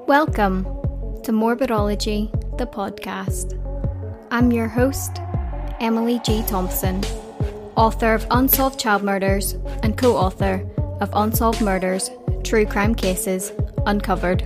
Welcome to Morbidology, the podcast. I'm your host, Emily G. Thompson, author of Unsolved Child Murders and co-author of Unsolved Murders, True Crime Cases Uncovered.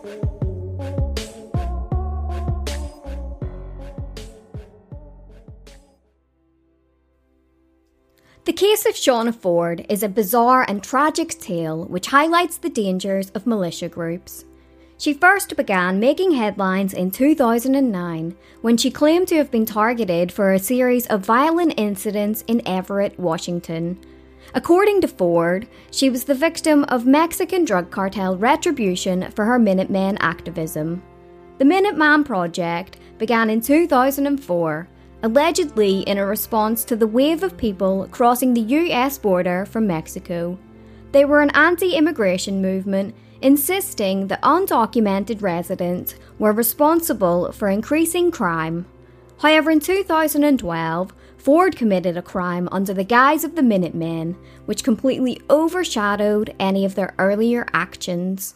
The case of Shauna Ford is a bizarre and tragic tale which highlights the dangers of militia groups. She first began making headlines in 2009 when she claimed to have been targeted for a series of violent incidents in Everett, Washington. According to Ford, she was the victim of Mexican drug cartel retribution for her Minutemen activism. The Minuteman Project began in 2004, allegedly in a response to the wave of people crossing the US border from Mexico. They were an anti-immigration movement insisting that undocumented residents were responsible for increasing crime. However, in 2012, Ford committed a crime under the guise of the Minutemen, which completely overshadowed any of their earlier actions.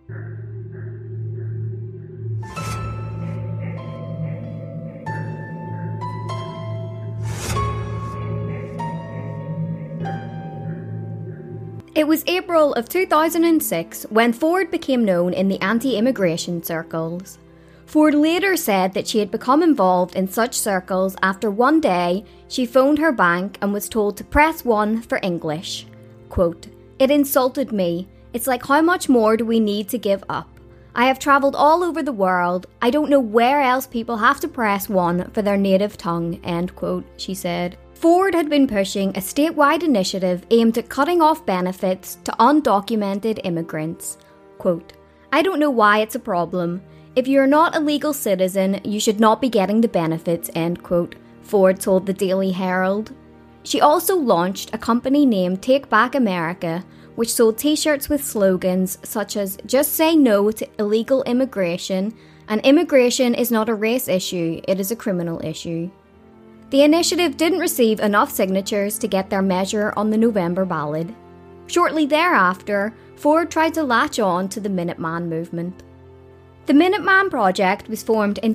It was April of 2006 when Ford became known in the anti-immigration circles. Ford later said that she had become involved in such circles after one day she phoned her bank and was told to press 1 for English. Quote, "It insulted me. It's like, how much more do we need to give up? I have travelled all over the world. I don't know where else people have to press 1 for their native tongue," end quote, she said. Ford had been pushing a statewide initiative aimed at cutting off benefits to undocumented immigrants. Quote, "I don't know why it's a problem. If you're not a legal citizen, you should not be getting the benefits," end quote, Ford told the Daily Herald. She also launched a company named Take Back America, which sold t-shirts with slogans such as "Just say no to illegal immigration" and "Immigration is not a race issue, it is a criminal issue." The initiative didn't receive enough signatures to get their measure on the November ballot. Shortly thereafter, Ford tried to latch on to the Minuteman movement. The Minuteman Project was formed in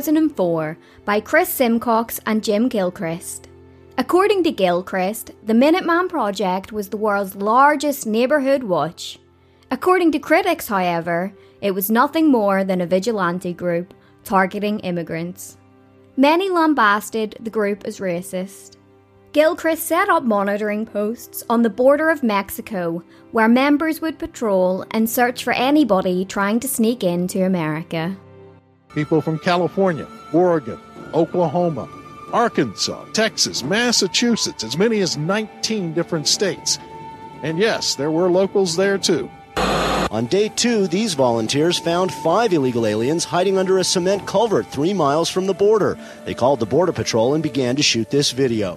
2004 by Chris Simcox and Jim Gilchrist. According to Gilchrist, the Minuteman Project was the world's largest neighbourhood watch. According to critics, however, it was nothing more than a vigilante group targeting immigrants. Many lambasted the group as racist. Gilchrist set up monitoring posts on the border of Mexico where members would patrol and search for anybody trying to sneak into America. People from California, Oregon, Oklahoma, Arkansas, Texas, Massachusetts, as many as 19 different states. And yes, there were locals there too. On day 2, these volunteers found 5 illegal aliens hiding under a cement culvert 3 miles from the border. They called the Border Patrol and began to shoot this video.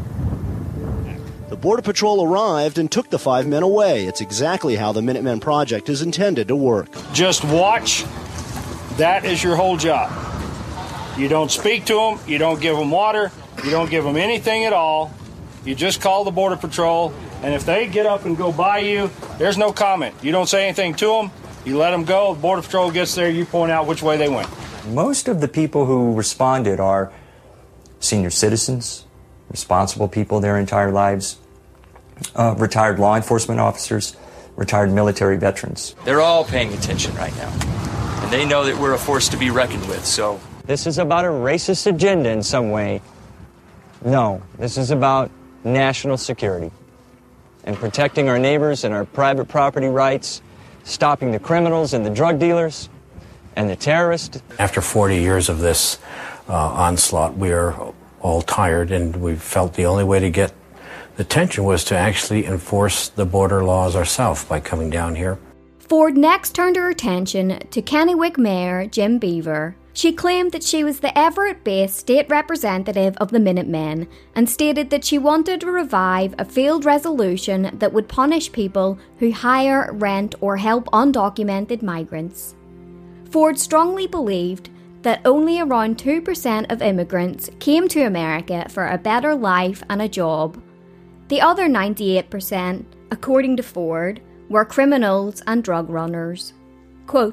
The Border Patrol arrived and took the 5 men away. It's exactly how the Minutemen Project is intended to work. Just watch. That is your whole job. You don't speak to them. You don't give them water. You don't give them anything at all. You just call the Border Patrol. And if they get up and go by you, there's no comment. You don't say anything to them. You let them go. The Border Patrol gets there. You point out which way they went. Most of the people who responded are senior citizens, responsible people their entire lives, retired law enforcement officers, retired military veterans. They're all paying attention right now. And they know that we're a force to be reckoned with, so... This is about a racist agenda in some way. No, this is about national security and protecting our neighbors and our private property rights, stopping the criminals and the drug dealers and the terrorists. After 40 years of this onslaught, we are all tired, and we felt the only way to get the attention was to actually enforce the border laws ourselves by coming down here. Ford next turned her attention to Kennewick Mayor Jim Beaver. She claimed that she was the Everett-based state representative of the Minutemen and stated that she wanted to revive a failed resolution that would punish people who hire, rent, or help undocumented migrants. Ford strongly believed that only around 2% of immigrants came to America for a better life and a job. The other 98%, according to Ford, were criminals and drug runners. Quote,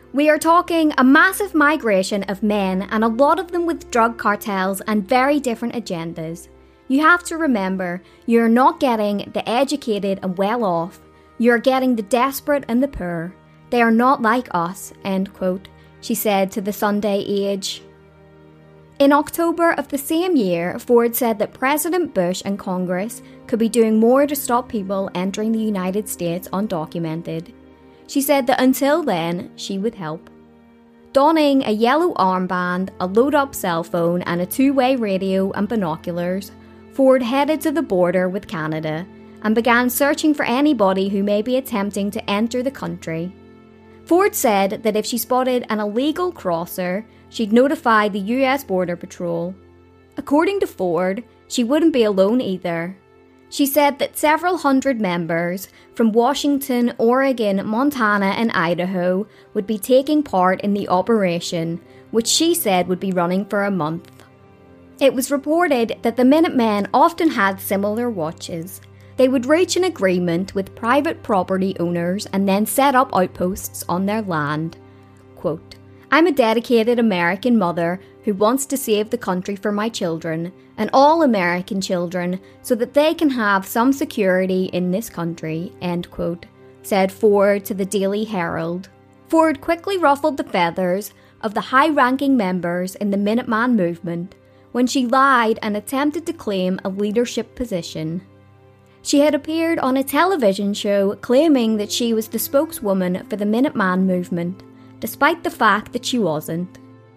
We are talking a massive migration of men, and a lot of them with drug cartels and very different agendas. You have to remember, you're not getting the educated and well off, you're getting the desperate and the poor. They are not like us, end quote, she said to the Sunday Age. In October of the same year, Ford said that President Bush and Congress could be doing more to stop people entering the United States undocumented. She said that until then, she would help. Donning a yellow armband, a load-up cell phone and a two-way radio and binoculars, Ford headed to the border with Canada and began searching for anybody who may be attempting to enter the country. Ford said that if she spotted an illegal crosser, she'd notify the US Border Patrol. According to Ford, she wouldn't be alone either. She said that several hundred members from Washington, Oregon, Montana and Idaho would be taking part in the operation, which she said would be running for a month. It was reported that the Minutemen often had similar watches. They would reach an agreement with private property owners and then set up outposts on their land. Quote, "I'm a dedicated American mother who wants to save the country for my children and all American children so that they can have some security in this country," end quote, said Ford to the Daily Herald. Ford quickly ruffled the feathers of the high-ranking members in the Minuteman movement when she lied and attempted to claim a leadership position. She had appeared on a television show claiming that she was the spokeswoman for the Minuteman movement, despite the fact that she wasn't.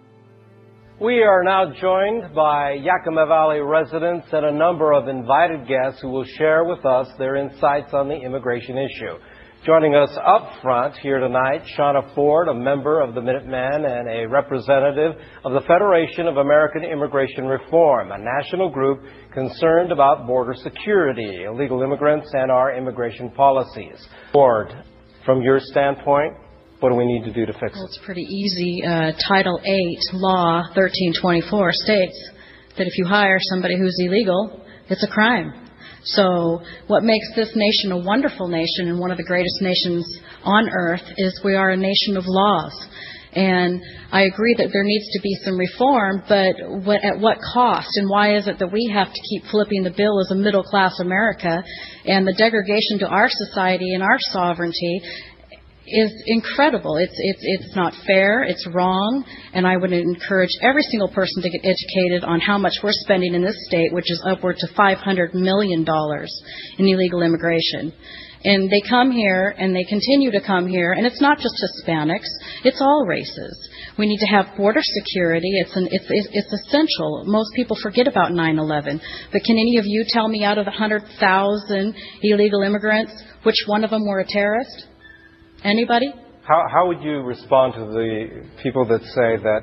We are now joined by Yakima Valley residents and a number of invited guests who will share with us their insights on the immigration issue. Joining us up front here tonight, Shauna Ford, a member of the Minutemen and a representative of the Federation of American Immigration Reform, a national group concerned about border security, illegal immigrants, and our immigration policies. Ford, from your standpoint, what do we need to do to fix it? Well, it's pretty easy. Title 8, Law 1324 states that if you hire somebody who's illegal, it's a crime. So what makes this nation a wonderful nation and one of the greatest nations on earth is we are a nation of laws. And I agree that there needs to be some reform, but at what cost? And why is it that we have to keep flipping the bill as a middle-class America? And the degradation to our society and our sovereignty is incredible. It's not fair, it's wrong, and I would encourage every single person to get educated on how much we're spending in this state, which is upward to $500 million in illegal immigration. And they come here, and they continue to come here, and it's not just Hispanics, it's all races. We need to have border security. It's essential. Most people forget about 9/11. But can any of you tell me out of the 100,000 illegal immigrants, which one of them were a terrorist? Anybody? How would you respond to the people that say that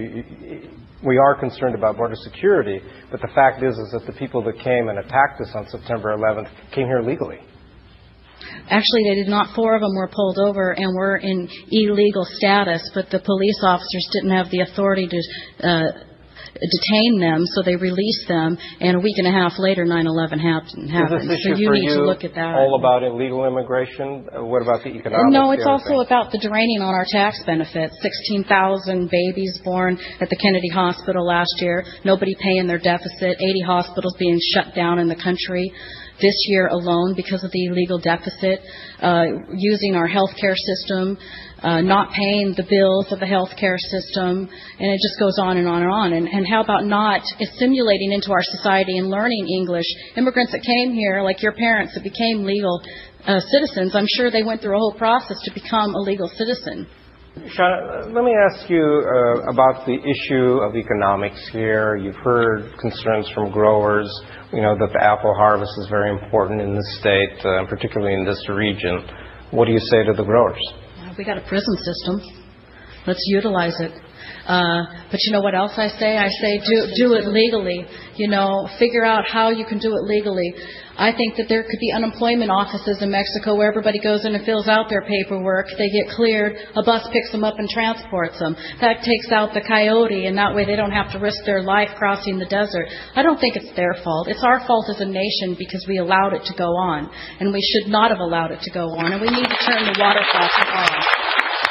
we are concerned about border security, but the fact is that the people that came and attacked us on September 11th came here legally? Actually, they did not. 4 of them were pulled over and were in illegal status, but the police officers didn't have the authority to detain them, so they released them, and a week and a half later 9/11 happened. Is this issue so you for need you to look at that. all about illegal immigration? What about the economics? No, it's also about the draining on our tax benefits. 16,000 babies born at the Kennedy Hospital last year, nobody paying their deficit, 80 hospitals being shut down in the country this year alone because of the illegal deficit, using our health care system, not paying the bills of the health care system, and it just goes on and on and on. And how about not assimilating into our society and learning English? Immigrants that came here, like your parents that became legal citizens, I'm sure they went through a whole process to become a legal citizen. Shauna, let me ask you about the issue of economics here. You've heard concerns from growers, that the apple harvest is very important in this state, particularly in this region. What do you say to the growers? We got a prison system. Let's utilize it. But you know what else I say? I say do it legally. Figure out how you can do it legally. I think that there could be unemployment offices in Mexico where everybody goes in and fills out their paperwork. They get cleared. A bus picks them up and transports them. That takes out the coyote, and that way they don't have to risk their life crossing the desert. I don't think it's their fault. It's our fault as a nation because we allowed it to go on, and we should not have allowed it to go on, and we need to turn the water faucet on.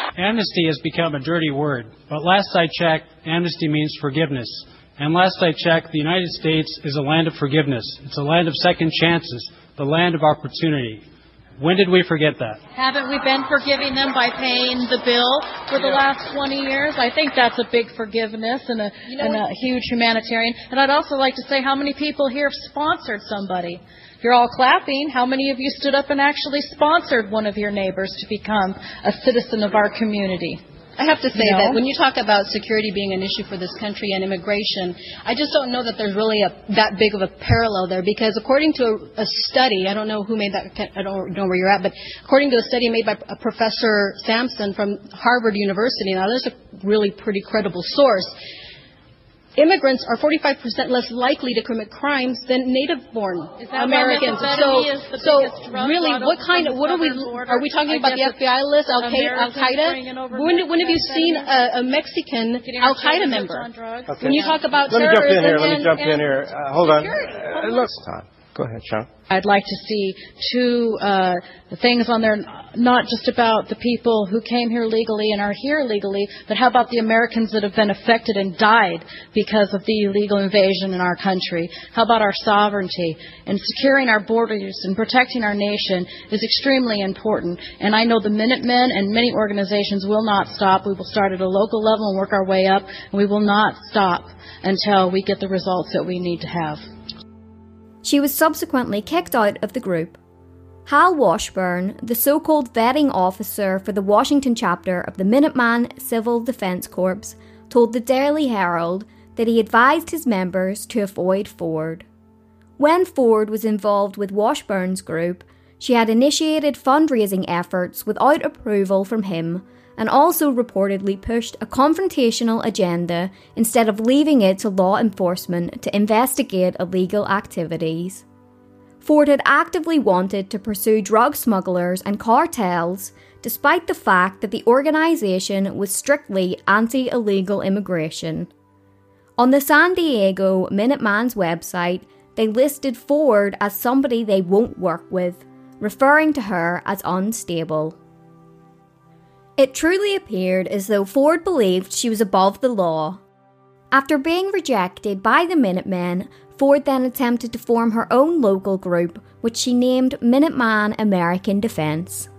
Amnesty has become a dirty word, but last I checked, amnesty means forgiveness. And last I checked, the United States is a land of forgiveness. It's a land of second chances, the land of opportunity. When did we forget that? Haven't we been forgiving them by paying the bill for the last 20 years? I think that's a big forgiveness and a huge humanitarian. And I'd also like to say, how many people here have sponsored somebody? You're all clapping. How many of you stood up and actually sponsored one of your neighbors to become a citizen of our community? I have to say that when you talk about security being an issue for this country and immigration, I just don't know that there's really that big of a parallel there, because according to a study, I don't know who made that, I don't know where you're at, but according to a study made by Professor Sampson from Harvard University, now there's a really pretty credible source, immigrants are 45% less likely to commit crimes than native-born Americans. So really, what are we talking about? The FBI list, Al-Qaeda? When have you seen a Mexican Al-Qaeda member? Okay. When you talk about Let terrorism, me jump in here. Hold on. Look, go ahead, Sean. I'd like to see two things on there, not just about the people who came here legally and are here legally, but how about the Americans that have been affected and died because of the illegal invasion in our country? How about our sovereignty? And securing our borders and protecting our nation is extremely important. And I know the Minutemen and many organizations will not stop. We will start at a local level and work our way up, and we will not stop until we get the results that we need to have. She was subsequently kicked out of the group. Hal Washburn, the so-called vetting officer for the Washington chapter of the Minuteman Civil Defense Corps, told the Daily Herald that he advised his members to avoid Ford. When Ford was involved with Washburn's group, she had initiated fundraising efforts without approval from him, and also reportedly pushed a confrontational agenda instead of leaving it to law enforcement to investigate illegal activities. Ford had actively wanted to pursue drug smugglers and cartels, despite the fact that the organisation was strictly anti-illegal immigration. On the San Diego Minuteman's website, they listed Ford as somebody they won't work with, referring to her as unstable. It truly appeared as though Ford believed she was above the law. After being rejected by the Minutemen, Ford then attempted to form her own local group, which she named Minuteman American Defense.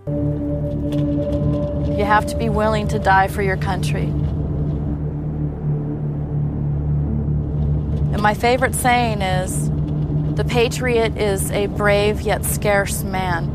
You have to be willing to die for your country. And my favorite saying is, the patriot is a brave yet scarce man,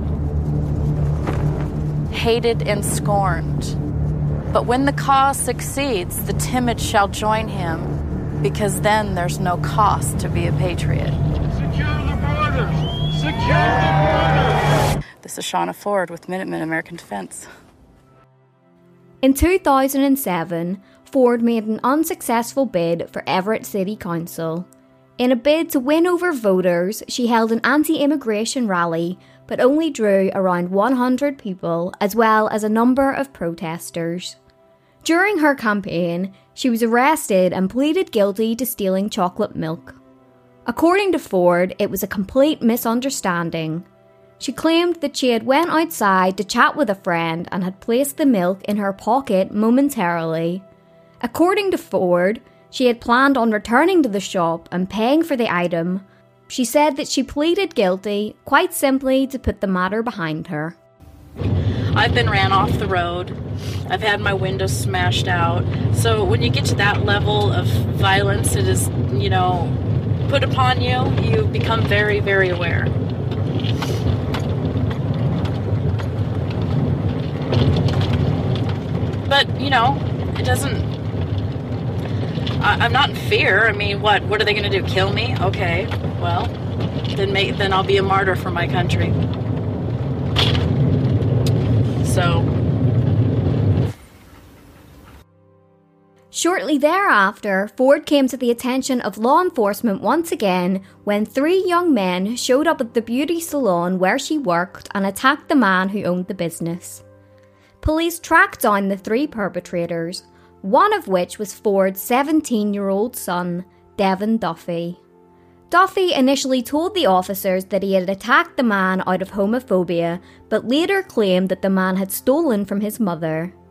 hated and scorned. But when the cause succeeds, the timid shall join him, because then there's no cost to be a patriot. Secure the borders! Secure the borders! This is Shauna Ford with Minutemen American Defense. In 2007, Ford made an unsuccessful bid for Everett City Council. In a bid to win over voters, she held an anti-immigration rally, but only drew around 100 people, as well as a number of protesters. During her campaign, she was arrested and pleaded guilty to stealing chocolate milk. According to Ford, it was a complete misunderstanding. She claimed that she had went outside to chat with a friend and had placed the milk in her pocket momentarily. According to Ford, she had planned on returning to the shop and paying for the item. She said that she pleaded guilty, quite simply to put the matter behind her. I've been ran off the road. I've had my windows smashed out. So when you get to that level of violence, it is, put upon you, you become very, very aware. But, it doesn't... I'm not in fear. I mean, what are they going to do? Kill me? Okay, well, then I'll be a martyr for my country. So. Shortly thereafter, Ford came to the attention of law enforcement once again when 3 young men showed up at the beauty salon where she worked and attacked the man who owned the business. Police tracked down the 3 perpetrators, one of which was Ford's 17-year-old son, Devin Duffy. Duffy initially told the officers that he had attacked the man out of homophobia, but later claimed that the man had stolen from his mother.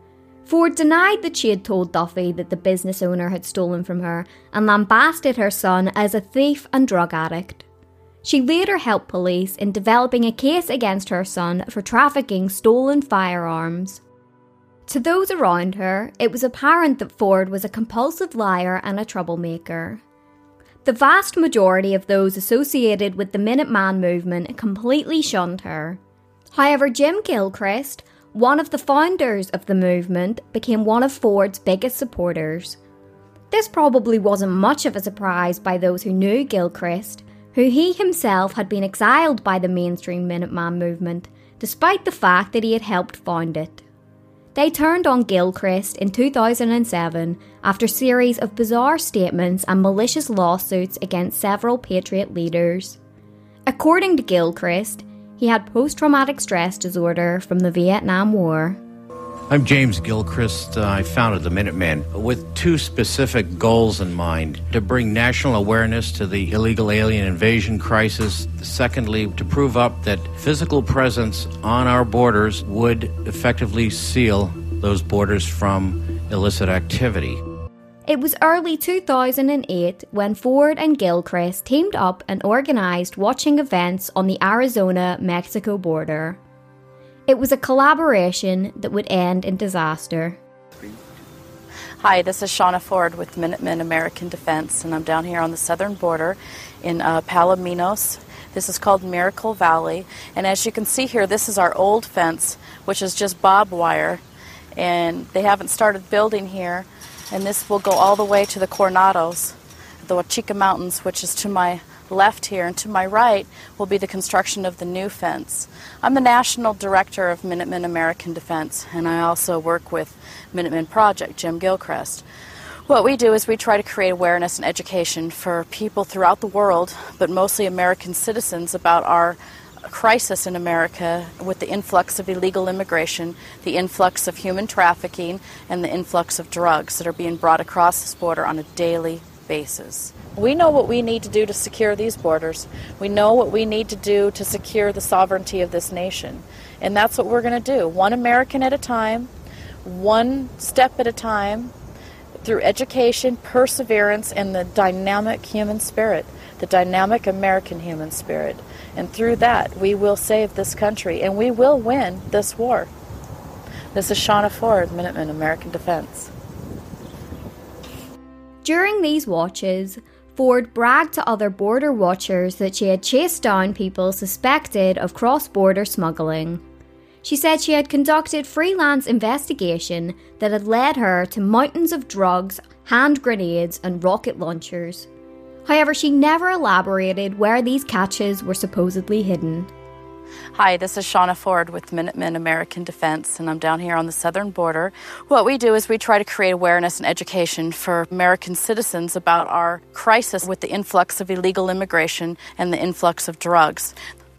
Ford denied that she had told Duffy that the business owner had stolen from her and lambasted her son as a thief and drug addict. She later helped police in developing a case against her son for trafficking stolen firearms. To those around her, it was apparent that Ford was a compulsive liar and a troublemaker. The vast majority of those associated with the Minuteman movement completely shunned her. However, Jim Gilchrist, one of the founders of the movement, became one of Ford's biggest supporters. This probably wasn't much of a surprise by those who knew Gilchrist, who he himself had been exiled by the mainstream Minuteman movement, despite the fact that he had helped found it. They turned on Gilchrist in 2007 after a series of bizarre statements and malicious lawsuits against several Patriot leaders. According to Gilchrist, he had post-traumatic stress disorder from the Vietnam War. I'm James Gilchrist. I founded the Minutemen with two specific goals in mind: to bring national awareness to the illegal alien invasion crisis. Secondly, to prove up that physical presence on our borders would effectively seal those borders from illicit activity. It was early 2008 when Ford and Gilchrist teamed up and organised watching events on the Arizona-Mexico border. It was a collaboration that would end in disaster. Hi, this is Shauna Ford with Minutemen American Defense, and I'm down here on the southern border in Palominos. This is called Miracle Valley, and as you can see here, this is our old fence, which is just barbed wire, and they haven't started building here, and this will go all the way to the Coronados, the Huachica Mountains, which is to my left here, and to my right will be the construction of the new fence. I'm the National Director of Minutemen American Defense, and I also work with Minutemen Project, Jim Gilchrist. What we do is we try to create awareness and education for people throughout the world, but mostly American citizens, about our crisis in America with the influx of illegal immigration, the influx of human trafficking, and the influx of drugs that are being brought across this border on a daily basis. We know what we need to do to secure these borders. We know what we need to do to secure the sovereignty of this nation. And that's what we're going to do, one American at a time, one step at a time, through education, perseverance, and the dynamic human spirit, the dynamic American human spirit. And through that, we will save this country, and we will win this war. This is Shauna Ford, Minutemen American Defense. During these watches, Ford bragged to other border watchers that she had chased down people suspected of cross-border smuggling. She said she had conducted freelance investigation that had led her to mountains of drugs, hand grenades, and rocket launchers. However, she never elaborated where these catches were supposedly hidden. Hi, this is Shauna Ford with Minutemen American Defense, and I'm down here on the southern border. What we do is we try to create awareness and education for American citizens about our crisis with the influx of illegal immigration and the influx of drugs.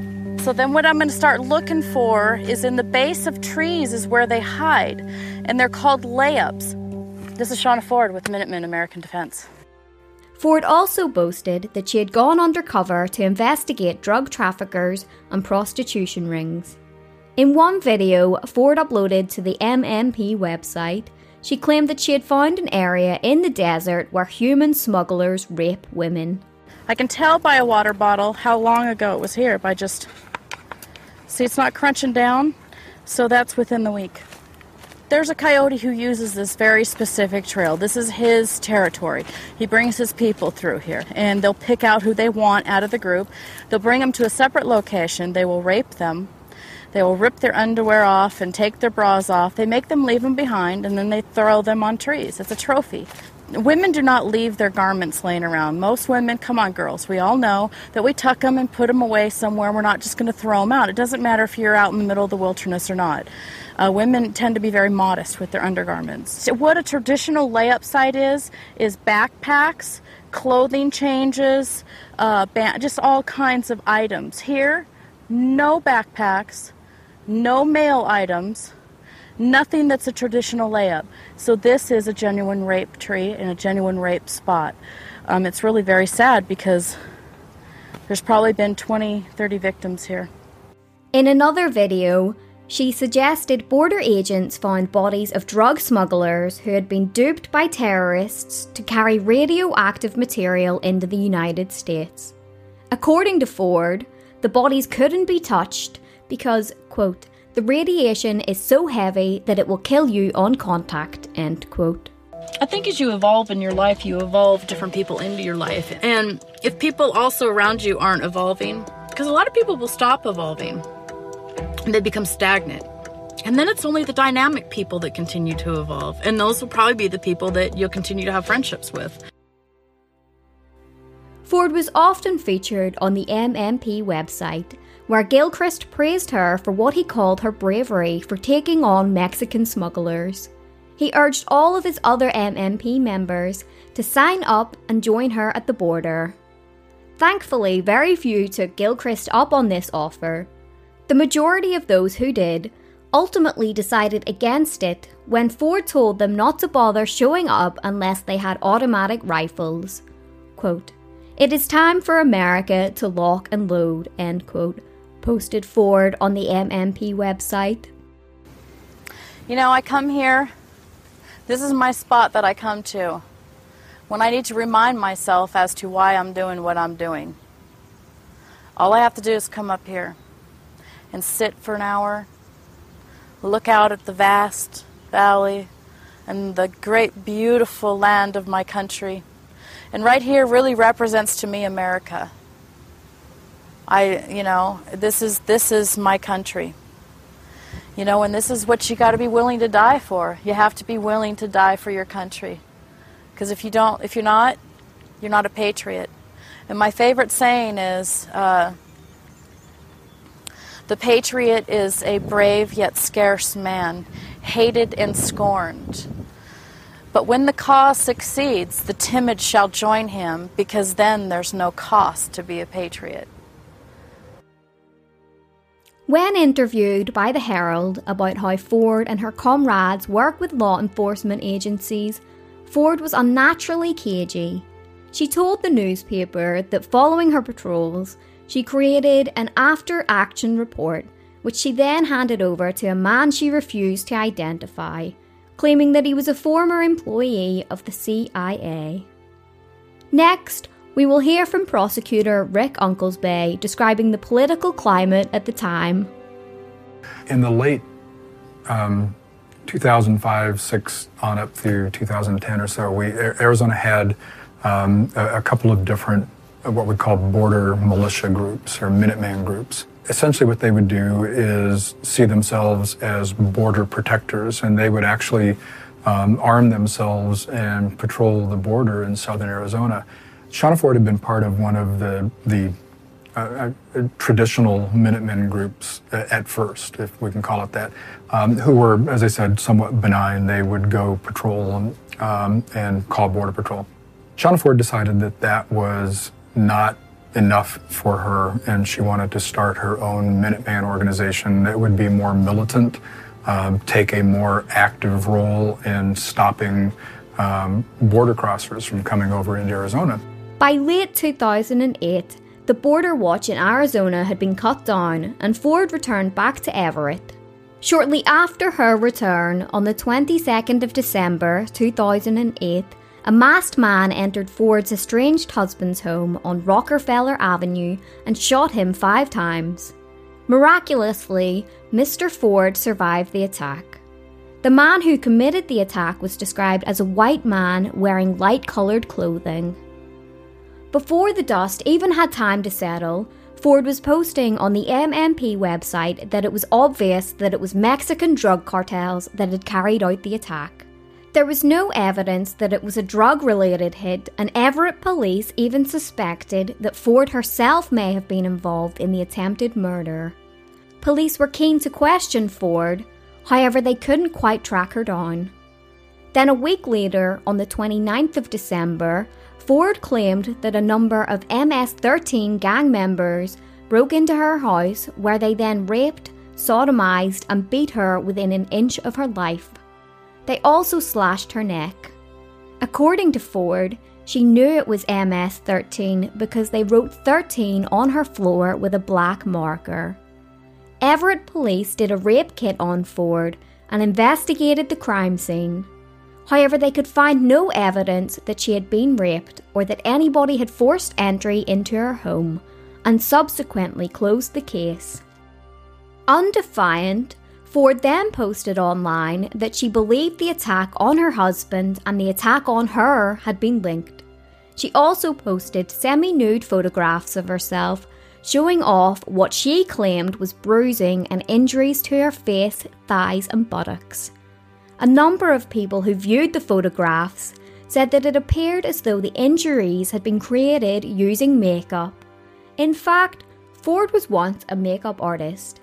So then what I'm going to start looking for is in the base of trees is where they hide, and they're called layups. This is Shauna Ford with Minutemen American Defense. Ford also boasted that she had gone undercover to investigate drug traffickers and prostitution rings. In one video Ford uploaded to the MMP website, she claimed that she had found an area in the desert where human smugglers rape women. I can tell by a water bottle how long ago it was here by just... See, it's not crunching down, so that's within the week. There's a coyote who uses this very specific trail. This is his territory. He brings his people through here, and they'll pick out who they want out of the group. They'll bring them to a separate location. They will rape them. They will rip their underwear off and take their bras off. They make them leave them behind, and then they throw them on trees. It's a trophy. Women do not leave their garments laying around. Most women, come on girls, we all know that we tuck them and put them away somewhere. We're not just going to throw them out. It doesn't matter if you're out in the middle of the wilderness or not. Women tend to be very modest with their undergarments. So what a traditional layup site is backpacks, clothing changes, just all kinds of items. Here, no backpacks, no mail items, nothing that's a traditional layup. So this is a genuine rape tree and a genuine rape spot. It's really very sad because there's probably been 20, 30 victims here. In another video, She suggested border agents found bodies of drug smugglers who had been duped by terrorists to carry radioactive material into the United States. According to Ford, the bodies couldn't be touched because, quote, the radiation is so heavy that it will kill you on contact, end quote. I think as you evolve in your life, you evolve different people into your life. And if people also around you aren't evolving, because a lot of people will stop evolving, and they become stagnant. And then it's only the dynamic people that continue to evolve. And those will probably be the people that you'll continue to have friendships with. Ford was often featured on the MMP website, where Gilchrist praised her for what he called her bravery for taking on Mexican smugglers. He urged all of his other MMP members to sign up and join her at the border. Thankfully, very few took Gilchrist up on this offer. The majority of those who did ultimately decided against it when Ford told them not to bother showing up unless they had automatic rifles. Quote, "It is time for America to lock and load," end quote, posted Ford on the MMP website. You know, I come here, this is my spot that I come to when I need to remind myself as to why I'm doing what I'm doing. All I have to do is come up here and sit for an hour, look out at the vast valley and the great beautiful land of my country. And right here really represents to me America. This is my country. You know, and this is what you got to be willing to die for. You have to be willing to die for your country. Because if you're not a patriot. And my favorite saying is, the patriot is a brave yet scarce man, hated and scorned. But when the cause succeeds, the timid shall join him, because then there's no cost to be a patriot. When interviewed by the Herald about how Ford and her comrades work with law enforcement agencies, Ford was unnaturally cagey. She told the newspaper that following her patrols, she created an after-action report, which she then handed over to a man she refused to identify, claiming that he was a former employee of the CIA. Next, we will hear from prosecutor Rick Unklesby describing the political climate at the time. In the late 2005-06 on up through 2010 or so, Arizona had a couple of different what we call border militia groups or Minuteman groups. Essentially what they would do is see themselves as border protectors, and they would actually arm themselves and patrol the border in southern Arizona. Shauna Ford had been part of one of the traditional Minutemen groups at first, if we can call it that, who were, as I said, somewhat benign. They would go patrol and call border patrol. Shauna Ford decided that that was not enough for her, and she wanted to start her own Minuteman organization that would be more militant, take a more active role in stopping border crossers from coming over into Arizona. By late 2008, the border watch in Arizona had been cut down and Ford returned back to Everett. Shortly after her return, on the 22nd of December 2008, a masked man entered Ford's estranged husband's home on Rockefeller Avenue and shot him 5 times. Miraculously, Mr. Ford survived the attack. The man who committed the attack was described as a white man wearing light-coloured clothing. Before the dust even had time to settle, Ford was posting on the MMP website that it was obvious that it was Mexican drug cartels that had carried out the attack. There was no evidence that it was a drug-related hit, and Everett police even suspected that Ford herself may have been involved in the attempted murder. Police were keen to question Ford, however they couldn't quite track her down. Then a week later, on the 29th of December, Ford claimed that a number of MS-13 gang members broke into her house, where they then raped, sodomized and beat her within an inch of her life. They also slashed her neck. According to Ford, she knew it was MS-13 because they wrote 13 on her floor with a black marker. Everett police did a rape kit on Ford and investigated the crime scene. However, they could find no evidence that she had been raped or that anybody had forced entry into her home, and subsequently closed the case. Undefiant, Ford then posted online that she believed the attack on her husband and the attack on her had been linked. She also posted semi-nude photographs of herself showing off what she claimed was bruising and injuries to her face, thighs and buttocks. A number of people who viewed the photographs said that it appeared as though the injuries had been created using makeup. In fact, Ford was once a makeup artist.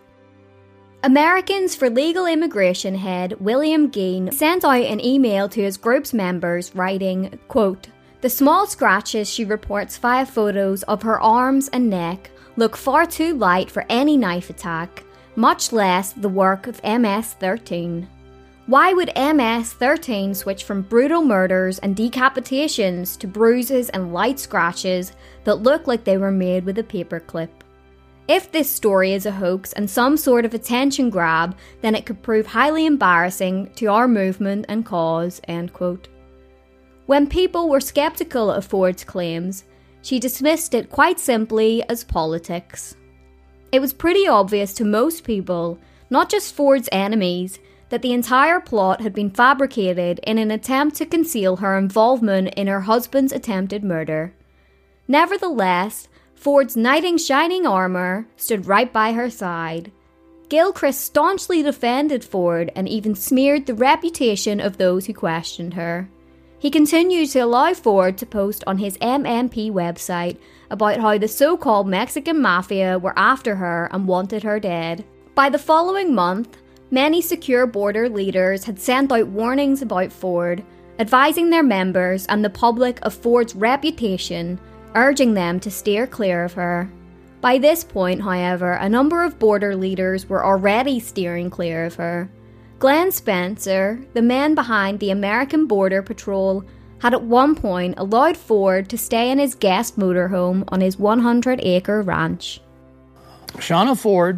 Americans for Legal Immigration head William Geen sent out an email to his group's members writing, quote, "The small scratches she reports via photos of her arms and neck look far too light for any knife attack, much less the work of MS-13. Why would MS-13 switch from brutal murders and decapitations to bruises and light scratches that look like they were made with a paperclip? If this story is a hoax and some sort of attention grab, then it could prove highly embarrassing to our movement and cause," end quote. When people were skeptical of Ford's claims, she dismissed it quite simply as politics. It was pretty obvious to most people, not just Ford's enemies, that the entire plot had been fabricated in an attempt to conceal her involvement in her husband's attempted murder. Nevertheless, Ford's knight in shining armour stood right by her side. Gilchrist staunchly defended Ford and even smeared the reputation of those who questioned her. He continued to allow Ford to post on his MMP website about how the so-called Mexican mafia were after her and wanted her dead. By the following month, many secure border leaders had sent out warnings about Ford, advising their members and the public of Ford's reputation, urging them to steer clear of her. By this point, however, a number of border leaders were already steering clear of her. Glenn Spencer, the man behind the American Border Patrol, had at one point allowed Ford to stay in his guest motorhome on his 100-acre ranch. Shauna Ford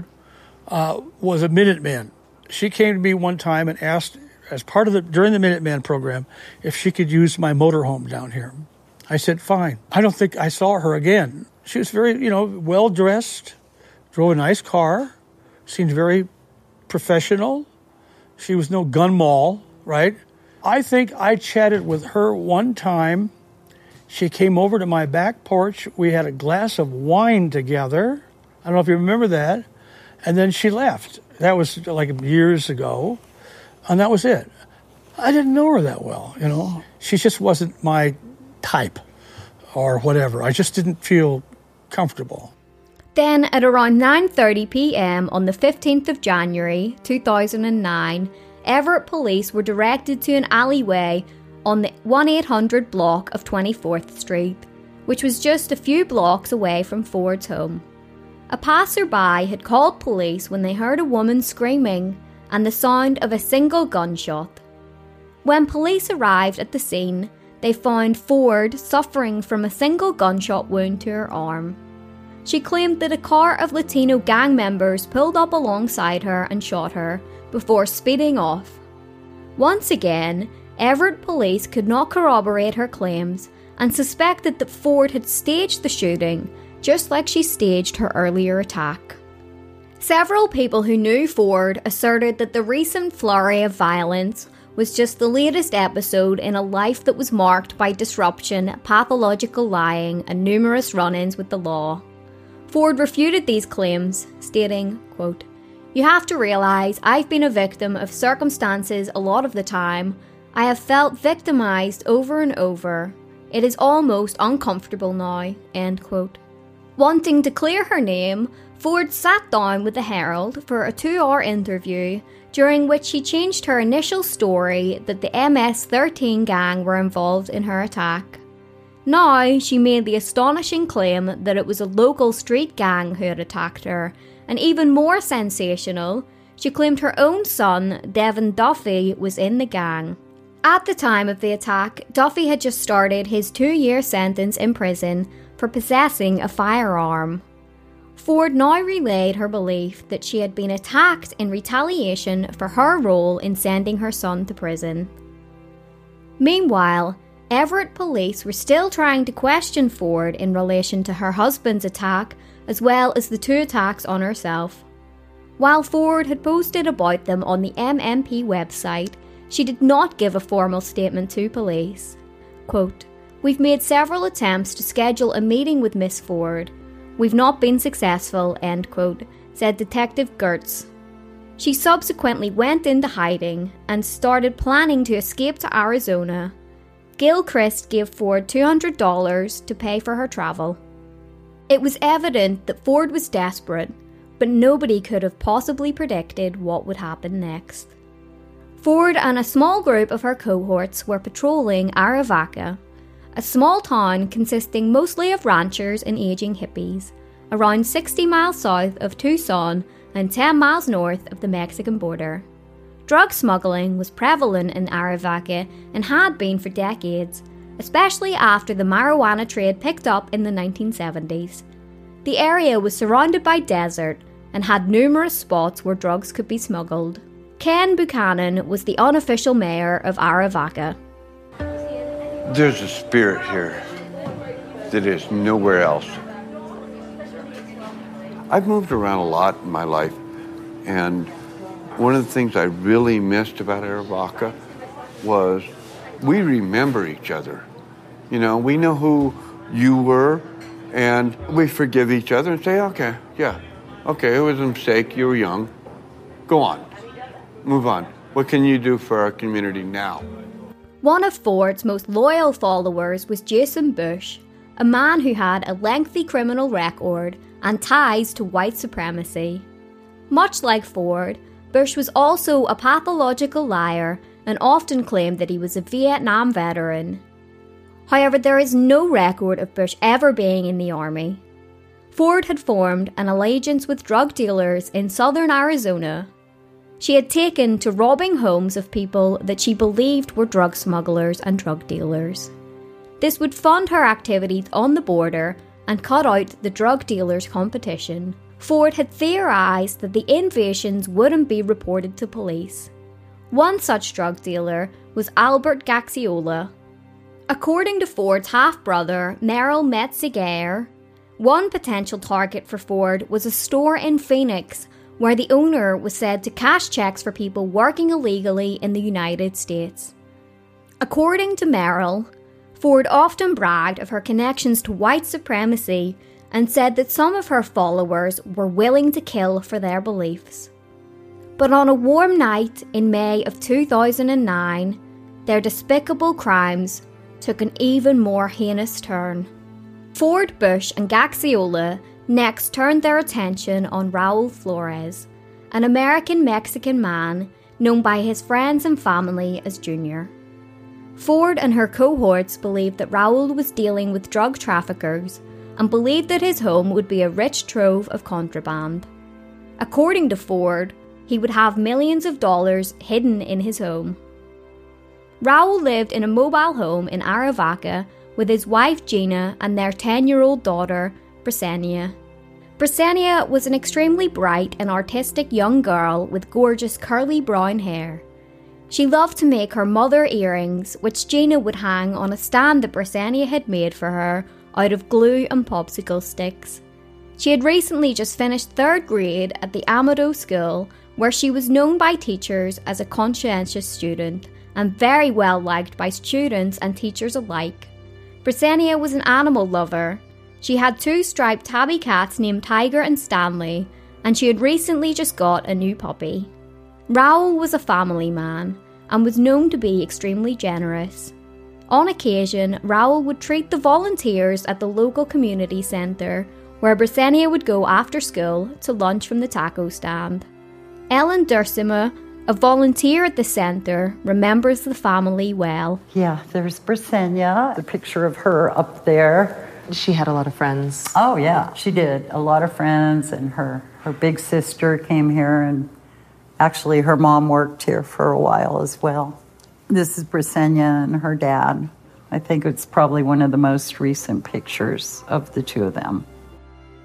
was a Minuteman. She came to me one time and asked, as part of during the Minuteman program, if she could use my motorhome down here. I said, fine. I don't think I saw her again. She was very, well-dressed, drove a nice car, seemed very professional. She was no gun moll, right? I think I chatted with her one time. She came over to my back porch. We had a glass of wine together. I don't know if you remember that. And then she left. That was like years ago. And that was it. I didn't know her that well, She just wasn't my type or whatever. I just didn't feel comfortable. Then at around 9:30 p.m. on the 15th of January 2009, Everett police were directed to an alleyway on the 1-800 block of 24th Street, which was just a few blocks away from Ford's home. A passerby had called police when they heard a woman screaming and the sound of a single gunshot. When police arrived at the scene, they found Ford suffering from a single gunshot wound to her arm. She claimed that a car of Latino gang members pulled up alongside her and shot her before speeding off. Once again, Everett police could not corroborate her claims and suspected that Ford had staged the shooting just like she staged her earlier attack. Several people who knew Ford asserted that the recent flurry of violence was just the latest episode in a life that was marked by disruption, pathological lying, and numerous run-ins with the law. Ford refuted these claims, stating, quote, "You have to realise I've been a victim of circumstances a lot of the time. I have felt victimised over and over. It is almost uncomfortable now," end quote. Wanting to clear her name, Ford sat down with the Herald for a 2-hour interview, during which she changed her initial story that the MS-13 gang were involved in her attack. Now, she made the astonishing claim that it was a local street gang who had attacked her, and even more sensational, she claimed her own son, Devin Duffy, was in the gang. At the time of the attack, Duffy had just started his 2-year sentence in prison for possessing a firearm. Ford now relayed her belief that she had been attacked in retaliation for her role in sending her son to prison. Meanwhile, Everett police were still trying to question Ford in relation to her husband's attack as well as the 2 attacks on herself. While Ford had posted about them on the MMP website, she did not give a formal statement to police. Quote, "We've made several attempts to schedule a meeting with Miss Ford. We've not been successful," end quote, said Detective Gertz. She subsequently went into hiding and started planning to escape to Arizona. Gilchrist gave Ford $200 to pay for her travel. It was evident that Ford was desperate, but nobody could have possibly predicted what would happen next. Ford and a small group of her cohorts were patrolling Arivaca, a small town consisting mostly of ranchers and aging hippies, around 60 miles south of Tucson and 10 miles north of the Mexican border. Drug smuggling was prevalent in Arivaca and had been for decades, especially after the marijuana trade picked up in the 1970s. The area was surrounded by desert and had numerous spots where drugs could be smuggled. Ken Buchanan was the unofficial mayor of Arivaca. There's a spirit here that is nowhere else. I've moved around a lot in my life, and one of the things I really missed about Arivaca was we remember each other. You know, we know who you were, and we forgive each other and say, okay, it was a mistake, you were young. Go on, move on. What can you do for our community now? One of Ford's most loyal followers was Jason Bush, a man who had a lengthy criminal record and ties to white supremacy. Much like Ford, Bush was also a pathological liar and often claimed that he was a Vietnam veteran. However, there is no record of Bush ever being in the army. Ford had formed an allegiance with drug dealers in southern Arizona. She had taken to robbing homes of people that she believed were drug smugglers and drug dealers. This would fund her activities on the border and cut out the drug dealers' competition. Ford had theorized that the invasions wouldn't be reported to police. One such drug dealer was Albert Gaxiola. According to Ford's half-brother, Merrill Metziger, one potential target for Ford was a store in Phoenix where the owner was said to cash checks for people working illegally in the United States. According to Merrill, Ford often bragged of her connections to white supremacy and said that some of her followers were willing to kill for their beliefs. But on a warm night in May of 2009, their despicable crimes took an even more heinous turn. Ford, Bush and Gaxiola next turned their attention on Raul Flores, an American-Mexican man known by his friends and family as Junior. Ford and her cohorts believed that Raul was dealing with drug traffickers and believed that his home would be a rich trove of contraband. According to Ford, he would have millions of dollars hidden in his home. Raul lived in a mobile home in Arivaca with his wife Gina and their 10-year-old daughter, Brisenia. Brisenia was an extremely bright and artistic young girl with gorgeous curly brown hair. She loved to make her mother earrings, which Gina would hang on a stand that Brisenia had made for her out of glue and popsicle sticks. She had recently just finished 3rd grade at the Amado School, where she was known by teachers as a conscientious student and very well liked by students and teachers alike. Brisenia was an animal lover. She had 2 striped tabby cats named Tiger and Stanley, and she had recently just got a new puppy. Raul was a family man and was known to be extremely generous. On occasion, Raul would treat the volunteers at the local community centre, where Brisenia would go after school to lunch from the taco stand. Ellen Dursima, a volunteer at the centre, remembers the family well. Yeah, there's Brisenia, the picture of her up there. She had a lot of friends. Oh, yeah, she did. A lot of friends, and her big sister came here, and actually her mom worked here for a while as well. This is Brisenia and her dad. I think it's probably one of the most recent pictures of the 2 of them.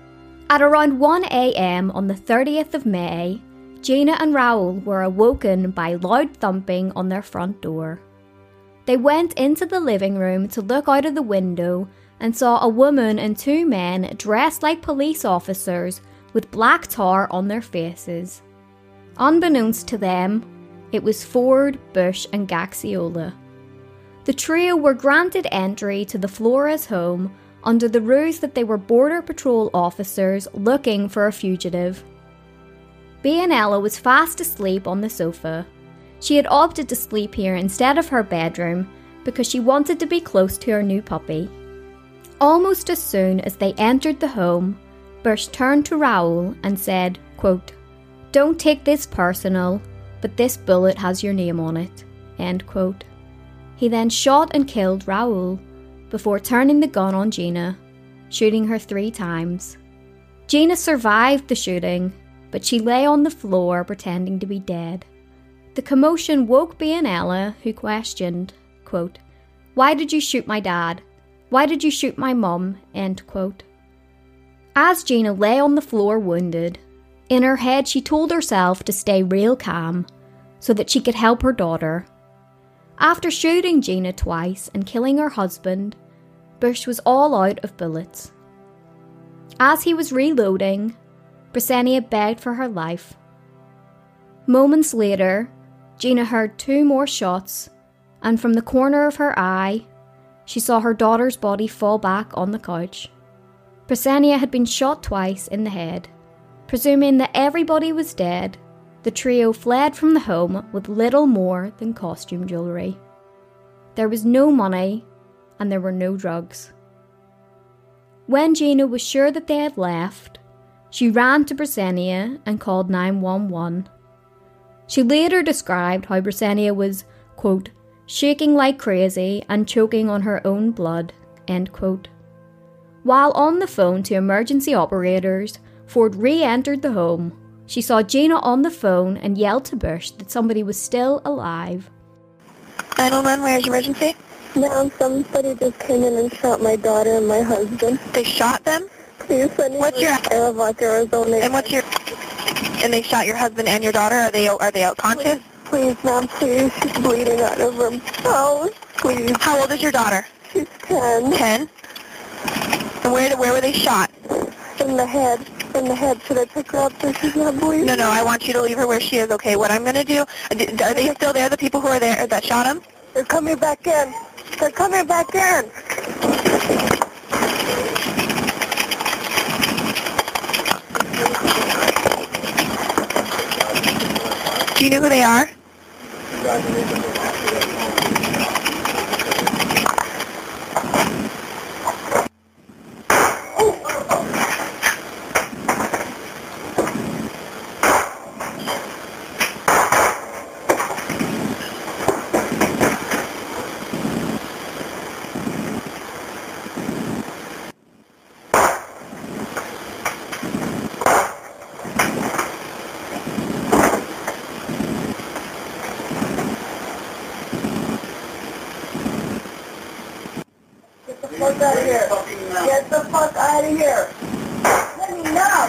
At around 1 a.m. on the 30th of May, Gina and Raul were awoken by loud thumping on their front door. They went into the living room to look out of the window and saw a woman and two men dressed like police officers with black tar on their faces. Unbeknownst to them, it was Ford, Bush and Gaxiola. The trio were granted entry to the Flores home under the ruse that they were Border Patrol officers looking for a fugitive. Bianella was fast asleep on the sofa. She had opted to sleep here instead of her bedroom because she wanted to be close to her new puppy. Almost as soon as they entered the home, Bush turned to Raul and said, quote, "Don't take this personal, but this bullet has your name on it." End quote. He then shot and killed Raul before turning the gun on Gina, shooting her 3 times. Gina survived the shooting, but she lay on the floor pretending to be dead. The commotion woke Bianella, who questioned, quote, "Why did you shoot my dad? Why did you shoot my mum?" End quote. As Gina lay on the floor wounded, in her head she told herself to stay real calm so that she could help her daughter. After shooting Gina twice and killing her husband, Bush was all out of bullets. As he was reloading, Brisenia begged for her life. Moments later, Gina heard 2 more shots, and from the corner of her eye, she saw her daughter's body fall back on the couch. Brisenia had been shot twice in the head. Presuming that everybody was dead, the trio fled from the home with little more than costume jewellery. There was no money, and there were no drugs. When Gina was sure that they had left, she ran to Brisenia and called 911. She later described how Brisenia was, quote, "shaking like crazy and choking on her own blood," end quote. While on the phone to emergency operators, Ford re-entered the home. She saw Gina on the phone and yelled to Bush that somebody was still alive. 911, where's your emergency? Ma'am, somebody just came in and shot my daughter and my husband. They shot them? Please send me to Arivaca, Arizona. And what's your... And they shot your husband and your daughter? Are they out conscious? Please, ma'am, please. She's bleeding out of her mouth. Please. How old is your daughter? She's 10. 10? And where were they shot? In the head. In the head. Should I pick her up so she's not bleeding? No, I want you to leave her where she is, okay? What I'm going to do... Are they still there, the people who are there that shot him? They're coming back in. They're coming back in. Do you know who they are? Get out of here. Get the fuck out of here. Let me know.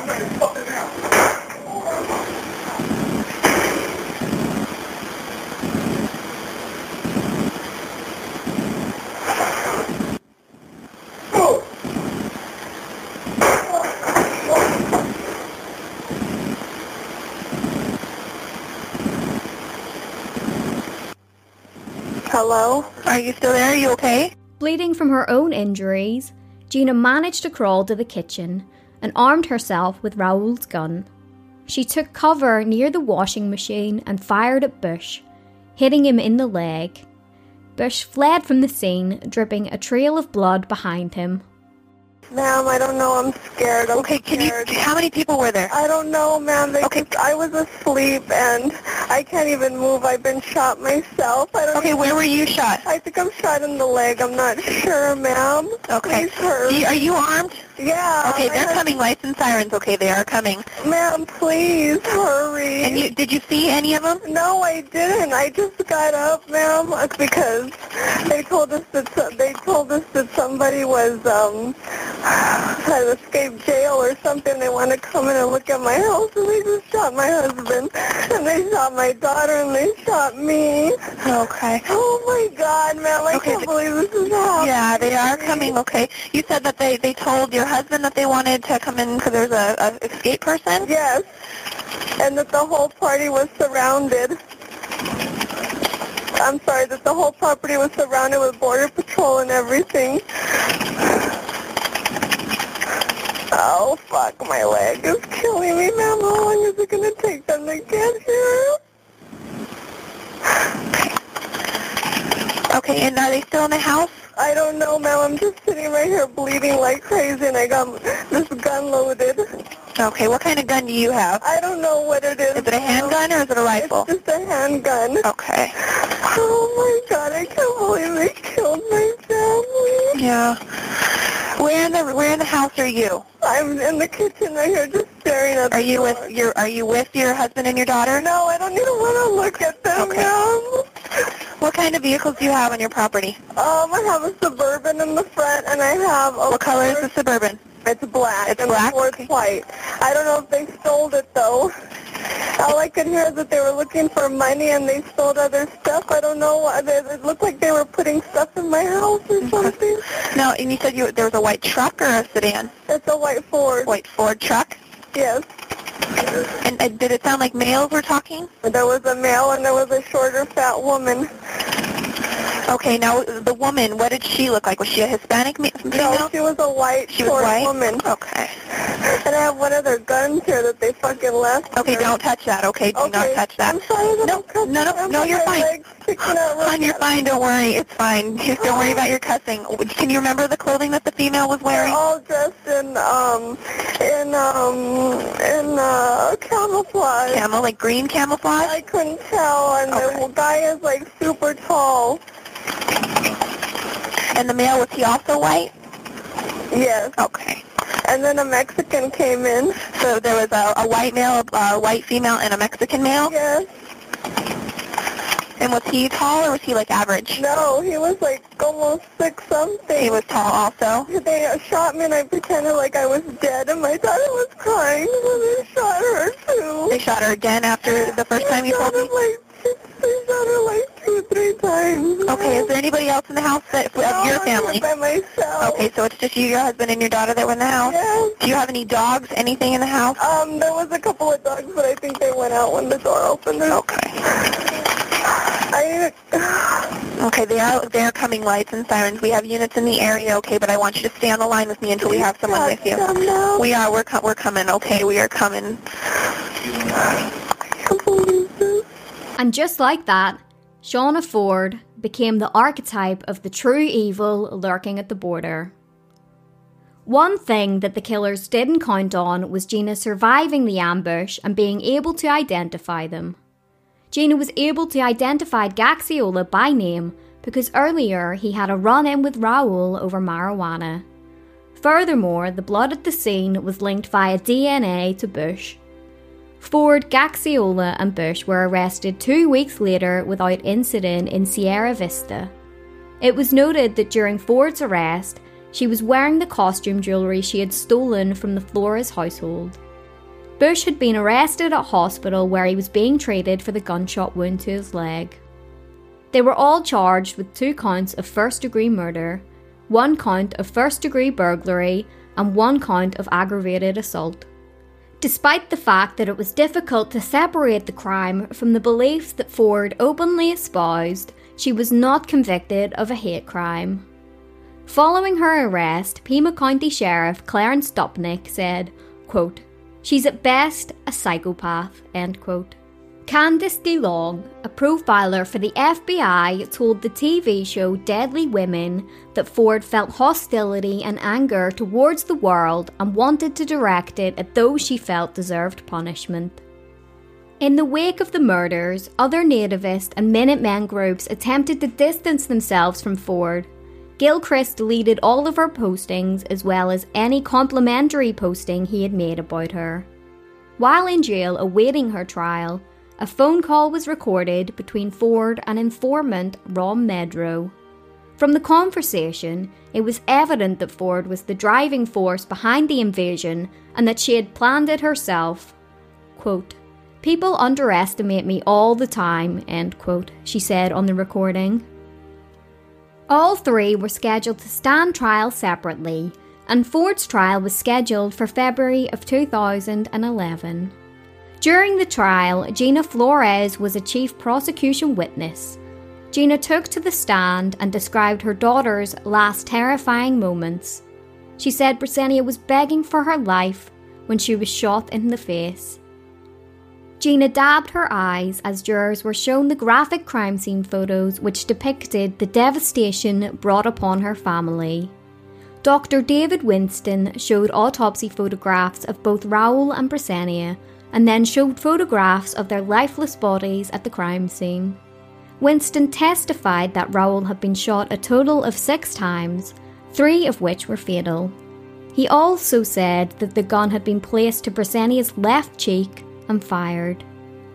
Hello? Are you still there? Are you okay? Bleeding from her own injuries, Gina managed to crawl to the kitchen and armed herself with Raul's gun. She took cover near the washing machine and fired at Bush, hitting him in the leg. Bush fled from the scene, dripping a trail of blood behind him. Ma'am, I don't know. I'm scared. I'm scared. How many people were there? I don't know, ma'am. I was asleep and I can't even move. I've been shot myself. Where were you shot? I think I'm shot in the leg. I'm not sure, ma'am. Okay. Please hurry. Are you armed? Yeah. Okay, they're coming. Lights and sirens. Okay, they are coming. Ma'am, please hurry. And did you see any of them? No, I didn't. I just got up, ma'am, because they told us that somebody was had escaped jail or something. They want to come in and look at my house, and they just shot my husband, and they shot my daughter, and they shot me. Okay. Oh my God, ma'am, I can't believe this is happening. Yeah, they are coming. Okay. You said that they told your husband that they wanted to come in because there's a escape person? Yes, and that the whole party was surrounded. I'm sorry, that the whole property was surrounded with Border Patrol and everything. Oh, fuck, my leg is killing me, ma'am. How long is it going to take them to get here? Okay, and are they still in the house? I don't know, ma'am. I'm just sitting right here bleeding like crazy, and I got this gun loaded. Okay, what kind of gun do you have? I don't know what it is. Is it a handgun or is it a rifle? It's just a handgun. Okay. Oh, my God, I can't believe they killed my family. Yeah. Where in the house are you? I'm in the kitchen right here just staring at Are you with your husband and your daughter? No, I don't even want to look at them, ma'am. What kind of vehicles do you have on your property? I have a Suburban in the front, and I have a... What color is the Suburban? It's black. It's and black? The Ford's white. I don't know if they stole it, though. All I could hear is that they were looking for money, and they stole other stuff. I don't know. It looked like they were putting stuff in my house or something. No, and you said there was a white truck or a sedan? It's a white Ford. White Ford truck? Yes. And did it sound like males were talking? There was a male, and there was a shorter, fat woman. Okay, now the woman, what did she look like? Was she a Hispanic female? No, she was a white, short woman. Okay. And I have one of their guns here that they fucking left. Okay, don't touch that, okay? Do not touch that. I'm sorry that No, you're fine. Hon, you're fine, don't worry. It's fine. Just don't worry about your cussing. Can you remember the clothing that the female was wearing? They're all dressed in camouflage. Like green camouflage? I couldn't tell, and the guy is like super tall. And the male, was he also white? Yes. Okay. And then a Mexican came in. So there was a white male, a white female, and a Mexican male? Yes. And was he tall, or was he like average? No, he was like almost 6'something. He was tall also? They shot me, and I pretended like I was dead, and my daughter was crying, so they shot her too. They shot her again after the first time you told me? They shot her like 2 or 3 times. Okay, is there anybody else in the house of your family? By myself. Okay, so it's just you, your husband, and your daughter that were in the house? Yes. Do you have any dogs, anything in the house? There was a couple of dogs, but I think they went out when the door opened. Okay. Okay, they are coming, lights and sirens. We have units in the area, okay, but I want you to stay on the line with me until we have someone with you. We are. We're coming, okay? We are coming. And just like that, Shauna Ford became the archetype of the true evil lurking at the border. One thing that the killers didn't count on was Gina surviving the ambush and being able to identify them. Gina was able to identify Gaxiola by name because earlier he had a run-in with Raul over marijuana. Furthermore, the blood at the scene was linked via DNA to Bush. Ford, Gaxiola and Bush were arrested 2 weeks later without incident in Sierra Vista. It was noted that during Ford's arrest, she was wearing the costume jewellery she had stolen from the Flores household. Bush had been arrested at hospital where he was being treated for the gunshot wound to his leg. They were all charged with 2 counts of first-degree murder, 1 count of first-degree burglary, and 1 count of aggravated assault. Despite the fact that it was difficult to separate the crime from the beliefs that Ford openly espoused, she was not convicted of a hate crime. Following her arrest, Pima County Sheriff Clarence Stopnick said, quote, "She's at best a psychopath," end quote. Candice DeLong, a profiler for the FBI, told the TV show Deadly Women that Ford felt hostility and anger towards the world and wanted to direct it at those she felt deserved punishment. In the wake of the murders, other nativist and Minutemen groups attempted to distance themselves from Ford. Gilchrist deleted all of her postings as well as any complimentary posting he had made about her. While in jail awaiting her trial, a phone call was recorded between Ford and informant Rom Medro. From the conversation, it was evident that Ford was the driving force behind the invasion and that she had planned it herself. Quote, "People underestimate me all the time," end quote, she said on the recording. All three were scheduled to stand trial separately, and Ford's trial was scheduled for February of 2011. During the trial, Gina Flores was a chief prosecution witness. Gina took to the stand and described her daughter's last terrifying moments. She said Brisenia was begging for her life when she was shot in the face. Gina dabbed her eyes as jurors were shown the graphic crime scene photos which depicted the devastation brought upon her family. Dr. David Winston showed autopsy photographs of both Raul and Brisenia and then showed photographs of their lifeless bodies at the crime scene. Winston testified that Raul had been shot a total of 6 times, 3 of which were fatal. He also said that the gun had been placed to Brisenia's left cheek and fired.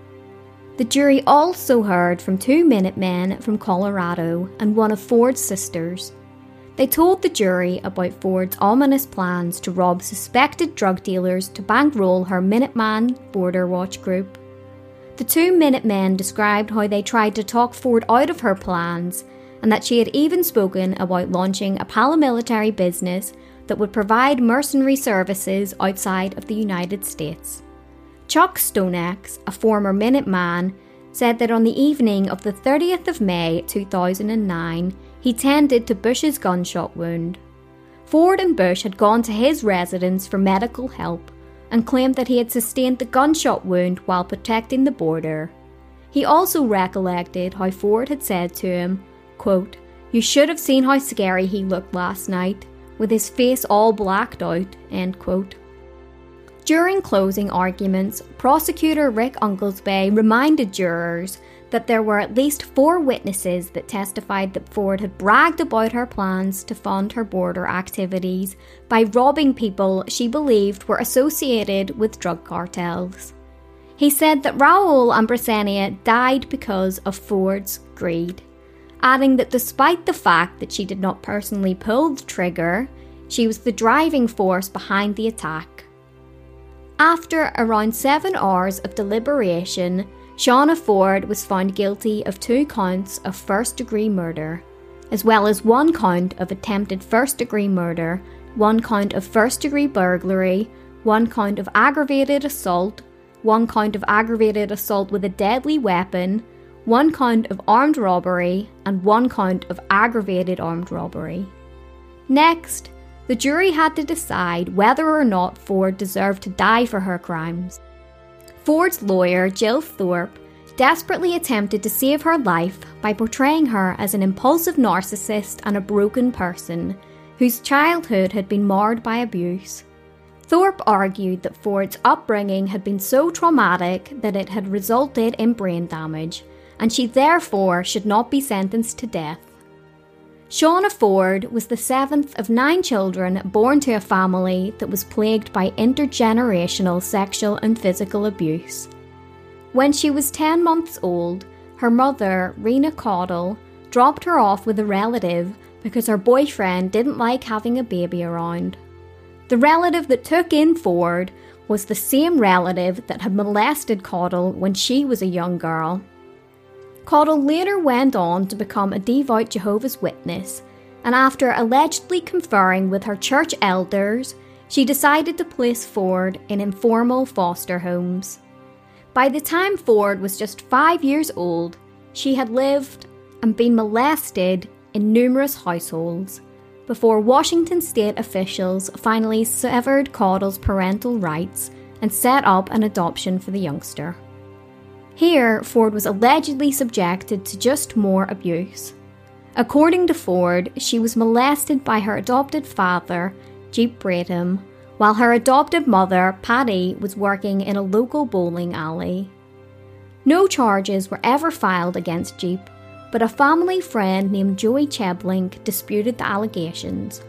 The jury also heard from 2 Minutemen from Colorado and one of Ford's sisters. They told the jury about Ford's ominous plans to rob suspected drug dealers to bankroll her Minuteman Border Watch group. The 2 Minutemen described how they tried to talk Ford out of her plans and that she had even spoken about launching a paramilitary business that would provide mercenary services outside of the United States. Chuck Stonex, a former Minuteman, said that on the evening of the 30th of May 2009, he tended to Bush's gunshot wound. Ford and Bush had gone to his residence for medical help and claimed that he had sustained the gunshot wound while protecting the border. He also recollected how Ford had said to him, quote, "You should have seen how scary he looked last night, with his face all blacked out," end quote. During closing arguments, prosecutor Rick Unglesby reminded jurors that there were at least 4 witnesses that testified that Ford had bragged about her plans to fund her border activities by robbing people she believed were associated with drug cartels. He said that Raul and Brisenia died because of Ford's greed, adding that despite the fact that she did not personally pull the trigger, she was the driving force behind the attack. After around 7 hours of deliberation, Shauna Ford was found guilty of 2 counts of first-degree murder, as well as 1 count of attempted first-degree murder, 1 count of first-degree burglary, 1 count of aggravated assault, 1 count of aggravated assault with a deadly weapon, 1 count of armed robbery, and 1 count of aggravated armed robbery. Next, the jury had to decide whether or not Ford deserved to die for her crimes. Ford's lawyer, Jill Thorpe, desperately attempted to save her life by portraying her as an impulsive narcissist and a broken person whose childhood had been marred by abuse. Thorpe argued that Ford's upbringing had been so traumatic that it had resulted in brain damage, and she therefore should not be sentenced to death. Shauna Ford was the 7th of 9 children born to a family that was plagued by intergenerational sexual and physical abuse. When she was 10 months old, her mother, Rena Caudle, dropped her off with a relative because her boyfriend didn't like having a baby around. The relative that took in Ford was the same relative that had molested Caudle when she was a young girl. Caudle later went on to become a devout Jehovah's Witness, and after allegedly conferring with her church elders, she decided to place Ford in informal foster homes. By the time Ford was just 5 years old, she had lived and been molested in numerous households, before Washington state officials finally severed Caudle's parental rights and set up an adoption for the youngster. Here, Ford was allegedly subjected to just more abuse. According to Ford, she was molested by her adopted father, Jeep Bratham, while her adopted mother, Patty, was working in a local bowling alley. No charges were ever filed against Jeep, but a family friend named Joey Cheblink disputed the allegations.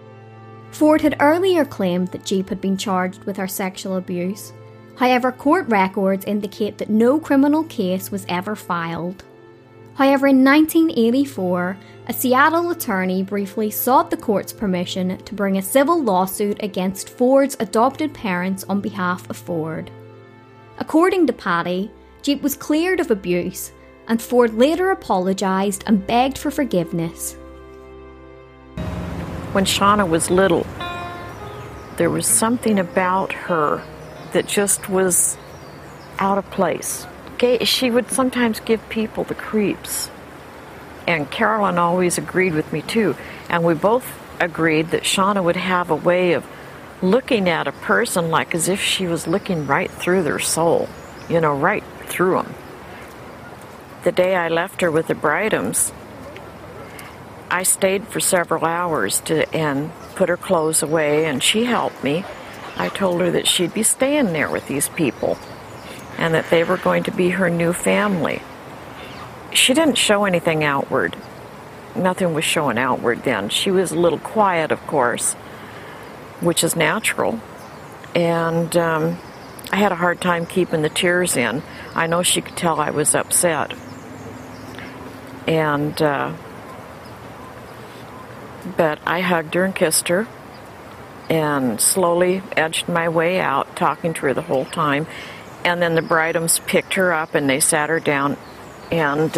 Ford had earlier claimed that Jeep had been charged with her sexual abuse. However, court records indicate that no criminal case was ever filed. However, in 1984, a Seattle attorney briefly sought the court's permission to bring a civil lawsuit against Ford's adopted parents on behalf of Ford. According to Patty, Jeep was cleared of abuse, and Ford later apologised and begged for forgiveness. When Shauna was little, there was something about her that just was out of place. She would sometimes give people the creeps. And Carolyn always agreed with me too. And we both agreed that Shauna would have a way of looking at a person like as if she was looking right through their soul. You know, right through them. The day I left her with the Brightums, I stayed for several hours and put her clothes away, and she helped me. I told her that she'd be staying there with these people and that they were going to be her new family. She didn't show anything outward. Nothing was showing outward then. She was a little quiet, of course, which is natural. And I had a hard time keeping the tears in. I know she could tell I was upset. And but I hugged her and kissed her and slowly edged my way out, talking to her the whole time. And then the Brightums picked her up and they sat her down and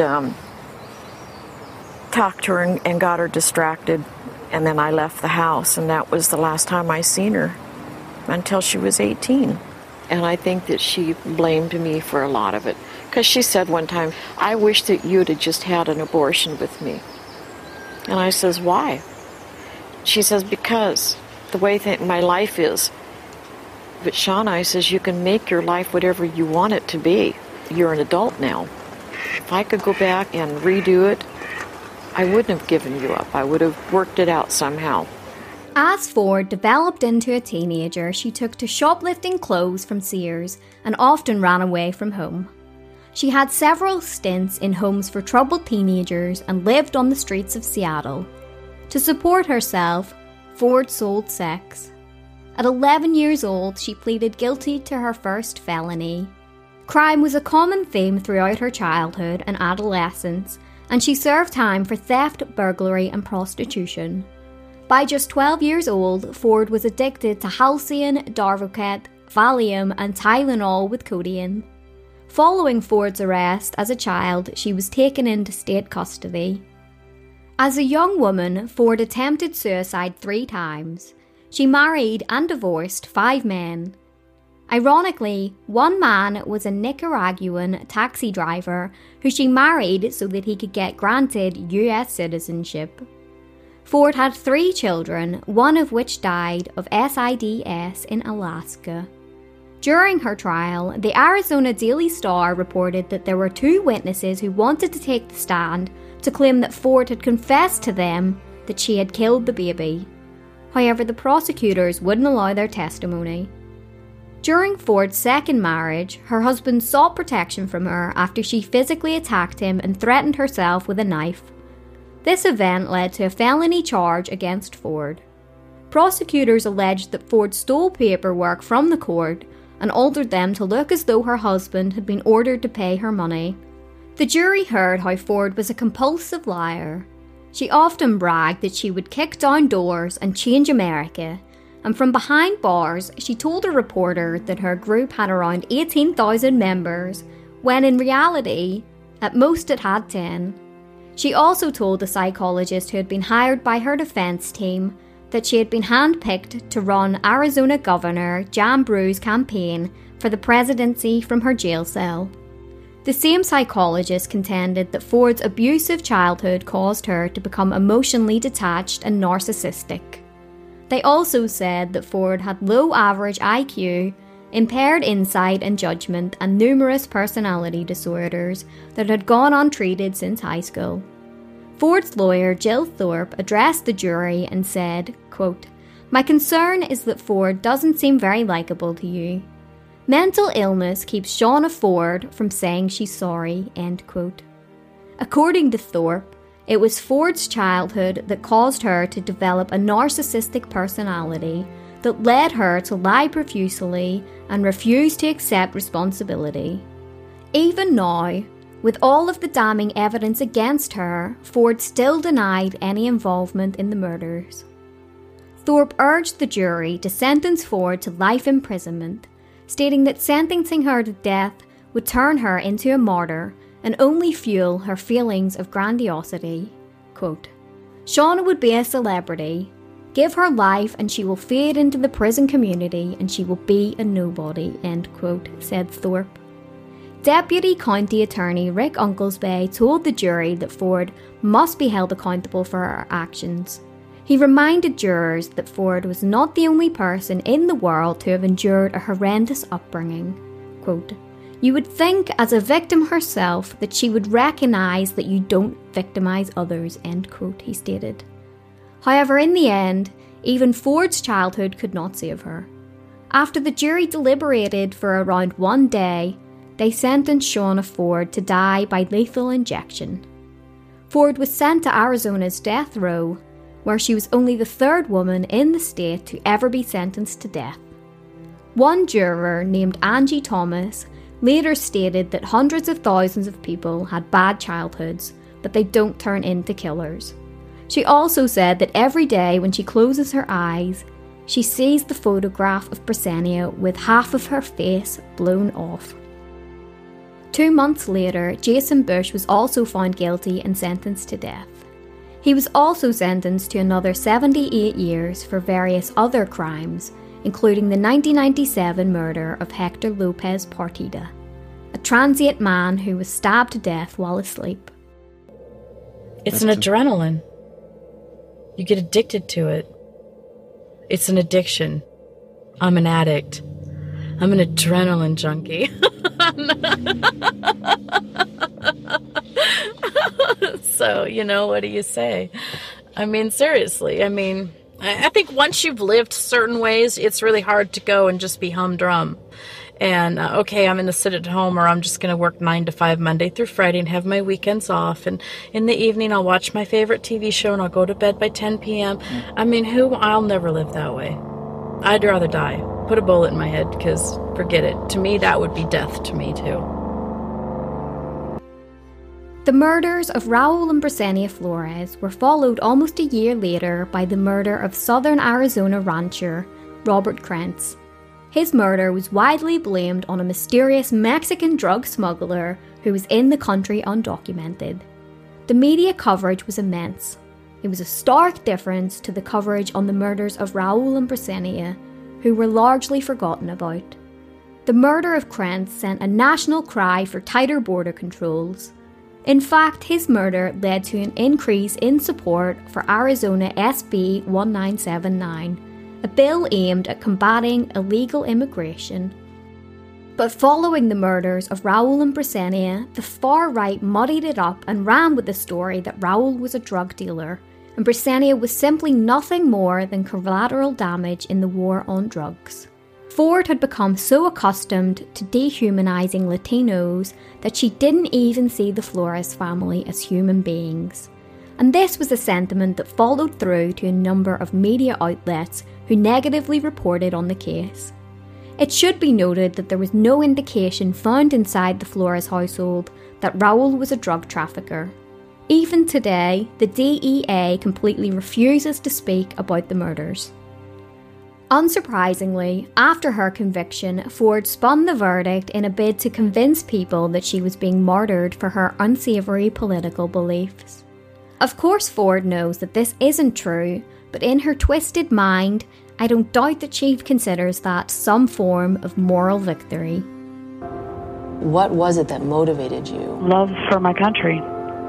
talked to her and got her distracted. And then I left the house, and that was the last time I seen her until she was 18. And I think that she blamed me for a lot of it, because she said one time, "I wish that you'd have just had an abortion with me." And I says, "Why?" She says, "Because the way my life is." But Shauna, I says, "You can make your life whatever you want it to be. You're an adult now. If I could go back and redo it, I wouldn't have given you up. I would have worked it out somehow." As Ford developed into a teenager, she took to shoplifting clothes from Sears and often ran away from home. She had several stints in homes for troubled teenagers and lived on the streets of Seattle. To support herself, Ford sold sex. At 11 years old, she pleaded guilty to her first felony. Crime was a common theme throughout her childhood and adolescence, and she served time for theft, burglary, and prostitution. By just 12 years old, Ford was addicted to Halcion, Darvocet, Valium, and Tylenol with codeine. Following Ford's arrest as a child, she was taken into state custody. As a young woman, Ford attempted suicide 3 times. She married and divorced 5 men. Ironically, one man was a Nicaraguan taxi driver who she married so that he could get granted US citizenship. Ford had 3 children, one of which died of SIDS in Alaska. During her trial, the Arizona Daily Star reported that there were 2 witnesses who wanted to take the stand to claim that Ford had confessed to them that she had killed the baby. However, the prosecutors wouldn't allow their testimony. During Ford's second marriage, her husband sought protection from her after she physically attacked him and threatened herself with a knife. This event led to a felony charge against Ford. Prosecutors alleged that Ford stole paperwork from the court and altered them to look as though her husband had been ordered to pay her money. The jury heard how Ford was a compulsive liar. She often bragged that she would kick down doors and change America, and from behind bars, she told a reporter that her group had around 18,000 members, when in reality, at most it had 10. She also told a psychologist who had been hired by her defense team that she had been handpicked to run Arizona Governor Jan Brew's campaign for the presidency from her jail cell. The same psychologist contended that Ford's abusive childhood caused her to become emotionally detached and narcissistic. They also said that Ford had low average IQ, impaired insight and judgment, and numerous personality disorders that had gone untreated since high school. Ford's lawyer, Jill Thorpe, addressed the jury and said, quote, "My concern is that Ford doesn't seem very likable to you. Mental illness keeps Shauna Ford from saying she's sorry," end quote. According to Thorpe, it was Ford's childhood that caused her to develop a narcissistic personality that led her to lie profusely and refuse to accept responsibility. Even now, With all of the damning evidence against her, Ford still denied any involvement in the murders. Thorpe urged the jury to sentence Ford to life imprisonment, stating that sentencing her to death would turn her into a martyr and only fuel her feelings of grandiosity. Quote, Shauna would be a celebrity. Give her life and she will fade into the prison community and she will be a nobody, end quote, said Thorpe. Deputy County Attorney Rick Unklesby told the jury that Ford must be held accountable for her actions. He reminded jurors that Ford was not the only person in the world to have endured a horrendous upbringing. Quote, you would think as a victim herself that she would recognise that you don't victimise others, end quote, he stated. However, in the end, even Ford's childhood could not save her. After the jury deliberated for around 1 day, they sentenced Shauna Ford to die by lethal injection. Ford was sent to Arizona's death row, where she was only the third woman in the state to ever be sentenced to death. One juror, named Angie Thomas, later stated that hundreds of thousands of people had bad childhoods, but they don't turn into killers. She also said that every day when she closes her eyes, she sees the photograph of Brisenia with half of her face blown off. 2 months later, Jason Bush was also found guilty and sentenced to death. He was also sentenced to another 78 years for various other crimes, including the 1997 murder of Hector Lopez Partida, a transient man who was stabbed to death while asleep. It's an adrenaline. You get addicted to it. It's an addiction. I'm an addict. I'm an adrenaline junkie. So, what do you say? I mean, seriously, I think once you've lived certain ways, it's really hard to go and just be humdrum. And, okay, I'm going to sit at home, or I'm just going to work 9 to 5 Monday through Friday and have my weekends off. And in the evening, I'll watch my favorite TV show and I'll go to bed by 10 p.m. I'll never live that way. I'd rather die. Put a bullet in my head, because forget it. To me, that would be death to me, too. The murders of Raul and Brisenia Flores were followed almost a year later by the murder of southern Arizona rancher Robert Krentz. His murder was widely blamed on a mysterious Mexican drug smuggler who was in the country undocumented. The media coverage was immense. It was a stark difference to the coverage on the murders of Raul and Brisenia, who were largely forgotten about. The murder of Krentz sent a national cry for tighter border controls. In fact, his murder led to an increase in support for Arizona SB 1979, a bill aimed at combating illegal immigration. But following the murders of Raul and Brisenia, the far right muddied it up and ran with the story that Raul was a drug dealer, and Brisenia was simply nothing more than collateral damage in the war on drugs. Ford had become so accustomed to dehumanizing Latinos that she didn't even see the Flores family as human beings. And this was a sentiment that followed through to a number of media outlets who negatively reported on the case. It should be noted that there was no indication found inside the Flores household that Raul was a drug trafficker. Even today, the DEA completely refuses to speak about the murders. Unsurprisingly, after her conviction, Ford spun the verdict in a bid to convince people that she was being martyred for her unsavoury political beliefs. Of course, Ford knows that this isn't true, but in her twisted mind, I don't doubt that she considers that some form of moral victory. What was it that motivated you? Love for my country,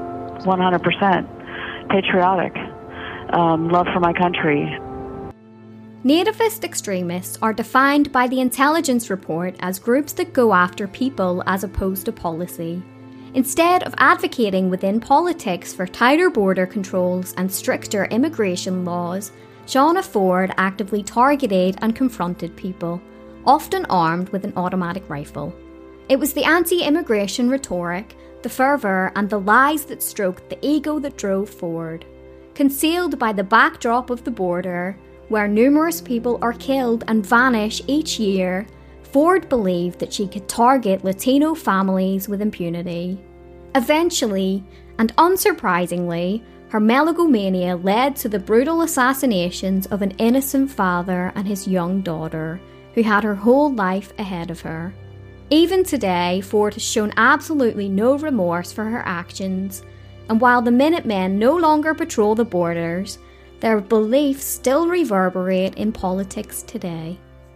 100%. Patriotic, love for my country. Nativist extremists are defined by the intelligence report as groups that go after people as opposed to policy. Instead of advocating within politics for tighter border controls and stricter immigration laws, Shauna Ford actively targeted and confronted people, often armed with an automatic rifle. It was the anti-immigration rhetoric, the fervour and the lies that stroked the ego that drove Ford. Concealed by the backdrop of the border, where numerous people are killed and vanish each year, Ford believed that she could target Latino families with impunity. Eventually, and unsurprisingly, her megalomania led to the brutal assassinations of an innocent father and his young daughter, who had her whole life ahead of her. Even today, Ford has shown absolutely no remorse for her actions, and while the Minutemen no longer patrol the borders, their beliefs still reverberate in politics today.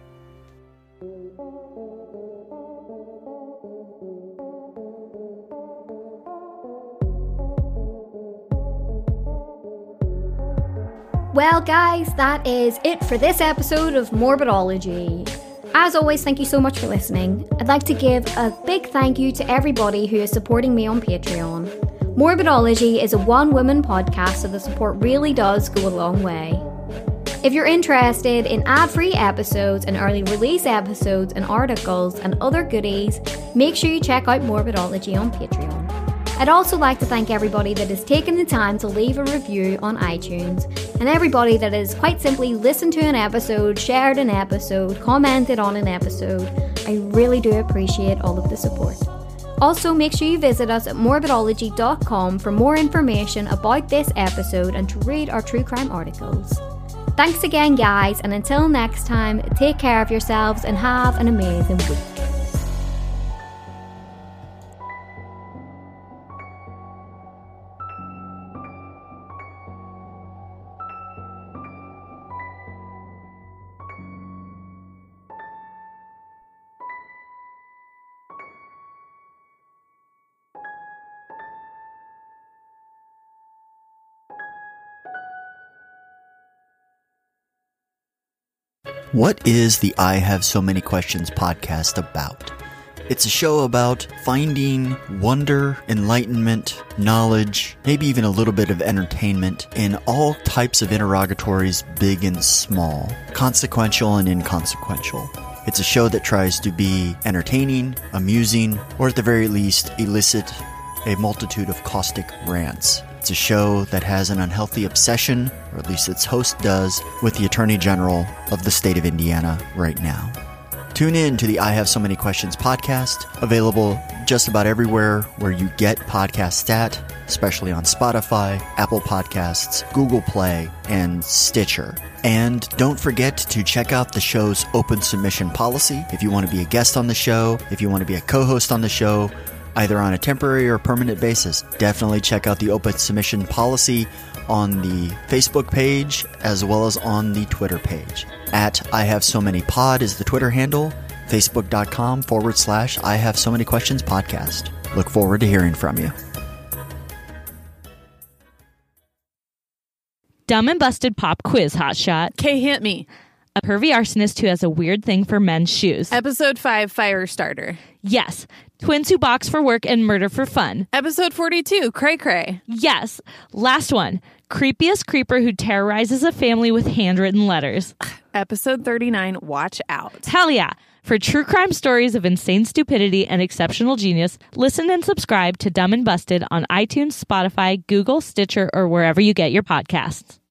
Well guys, that is it for this episode of Morbidology. As always, thank you so much for listening. I'd like to give a big thank you to everybody who is supporting me on Patreon. Morbidology is a one-woman podcast, so the support really does go a long way. If you're interested in ad-free episodes and early release episodes and articles and other goodies, make sure you check out Morbidology on Patreon. I'd also like to thank everybody that has taken the time to leave a review on iTunes, and everybody that has quite simply listened to an episode, shared an episode, commented on an episode. I really do appreciate all of the support. Also, make sure you visit us at morbidology.com for more information about this episode and to read our true crime articles. Thanks again, guys, and until next time, take care of yourselves and have an amazing week. What is the I Have So Many Questions podcast about? It's a show about finding wonder, enlightenment, knowledge, maybe even a little bit of entertainment in all types of interrogatories, big and small, consequential and inconsequential. It's a show that tries to be entertaining, amusing, or at the very least elicit a multitude of caustic rants. It's a show that has an unhealthy obsession, or at least its host does, with the Attorney General of the state of Indiana right now. Tune in to the I Have So Many Questions podcast, available just about everywhere where you get podcasts at, especially on Spotify, Apple Podcasts, Google Play, and Stitcher. And don't forget to check out the show's open submission policy. If you want to be a guest on the show, if you want to be a co-host on the show, either on a temporary or permanent basis, definitely check out the open submission policy on the Facebook page as well as on the Twitter page. At I Have So Many Pod is the Twitter handle, facebook.com/I Have So Many Questions podcast. Look forward to hearing from you. Dumb and Busted Pop Quiz Hotshot. Kay, hit me. A pervy arsonist who has a weird thing for men's shoes. Episode 5, Fire Starter. Yes. Twins who box for work and murder for fun. Episode 42, Cray Cray. Yes. Last one. Creepiest creeper who terrorizes a family with handwritten letters. Episode 39, Watch Out. Hell yeah. For true crime stories of insane stupidity and exceptional genius, listen and subscribe to Dumb and Busted on iTunes, Spotify, Google, Stitcher, or wherever you get your podcasts.